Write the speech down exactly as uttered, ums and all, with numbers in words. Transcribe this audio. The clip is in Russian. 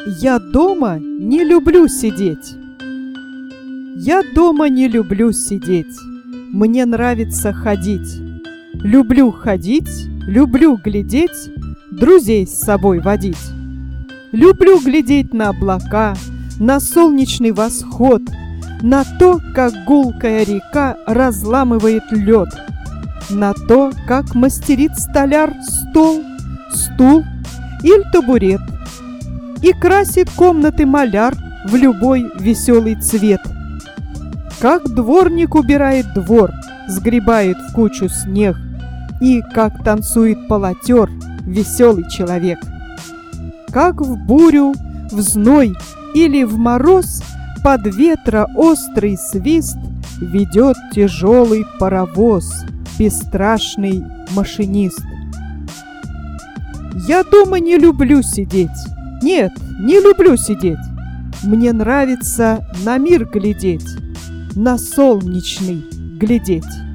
Я дома не люблю сидеть. Я дома не люблю сидеть. Мне нравится ходить. Люблю ходить, люблю глядеть, друзей с собой водить. Люблю глядеть на облака, на солнечный восход, на то, как гулкая река разламывает лед, на то, как мастерит столяр стол, стул или табурет, и красит комнаты маляр в любой веселый цвет. Как дворник убирает двор, сгребает в кучу снег, и как танцует полотер веселый человек. Как в бурю, в зной или в мороз под ветра острый свист ведет тяжелый паровоз бесстрашный машинист. Я дома не люблю сидеть. Нет, не люблю сидеть. Мне нравится на мир глядеть, на солнечный глядеть.